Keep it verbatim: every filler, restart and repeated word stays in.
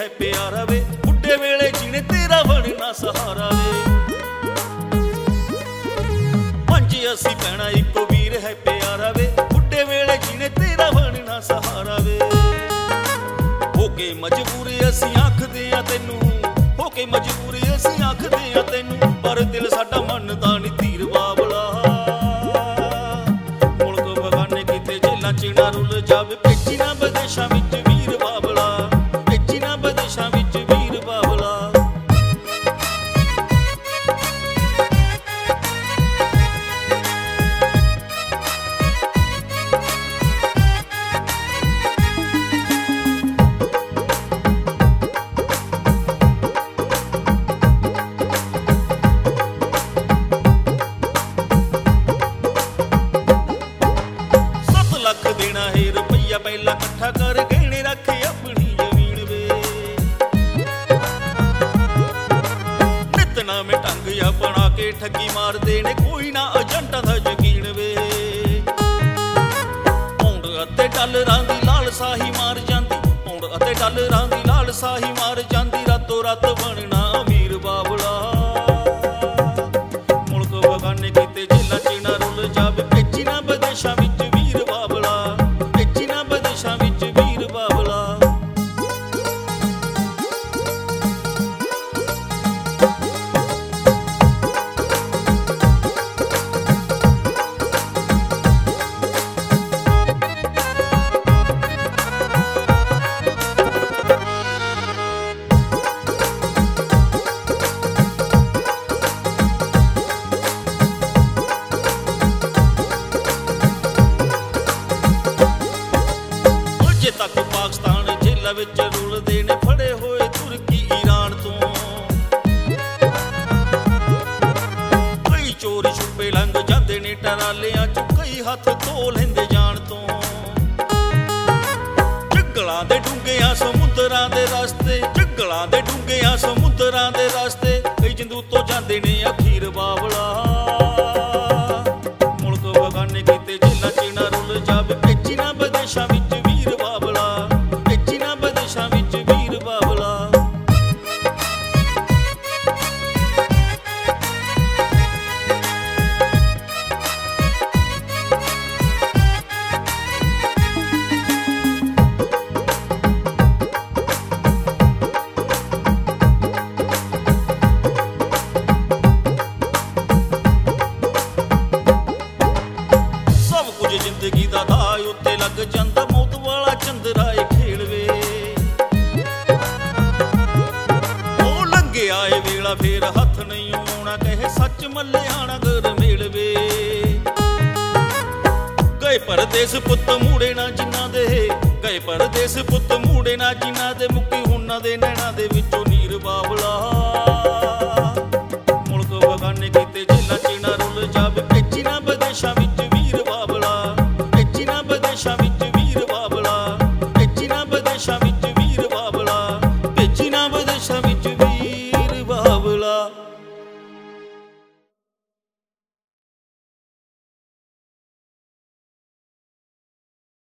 है प्यारा वे, बुढ़े वेले जीने तेरा बनना सहारा वे। पंज असी भैणां इको वीर है प्यारा वे, बुढ़े वेले जीने तेरा बनना सहारा वे। होके मजबूर असी आखदे आ तैनू, होके मजबूर असी आखदे आ तैनू, पर दिल साडा मनदा नी तीर बाबला। मुल्क बगाने किते जेलां च ना रुल जावे, भेजी ना विदेशां विच वीर बाबला, भेजी ना विदेशां विच वीर बाबला। देना है रुपया पहला कट्ठा कर, गहने रख अपनी जमीन वे। नितना में टंग या बना के ठगी मार देने, कोई ना एजेंटा दा यकीन वे। पौंड अते डॉलरां दी लालसा ही मार जांदी, पौंड अते डॉलरां दी लालसा ही मार जांदी, रातों रात बनना अमीर बाबला। मुल्क बगाने किते जेलां च ना रुल जावे, भेजी ना विदेशां विच वीर बाबला, भेजी ना विदेशां विच वीर बाबला। तक पाकिस्तान जेलां विच रुलदे ने, फड़े होए तुर्की ईरान तो। कई चोर छुपे लंघ जांदे ने टरालियां च, कई हत्थ धो लैंदे जान तो। जंगलां दे डूंघियां समुंदरां दे रस्ते, जंगलां दे डूंघियां समुंदरां दे रस्ते, कई जिंदू तो जांदे ने अखीर बाबला। मुल्क बगाने किते जेलां च ना रुल जावे, भेजी ना विदेशां विच वीर बाबला, भेजी ना विदेशां विच वीर बाबला। सब कुछ जिंदगी दा दाय उत्ते लग जांदा, मौत वाला चंदरा ए खेल वे। ओ लंघे आए वेला फेर हथ नहीं आउणा, कहे सच मल्लियाना घर मेल वे। गए परदेस पुत्त मूड़े ना जिन्ना दे, गए परदेस पुत्त मूड़े ना जिन्ना दे, मुक्की हुन्ना दे नैना दे विचों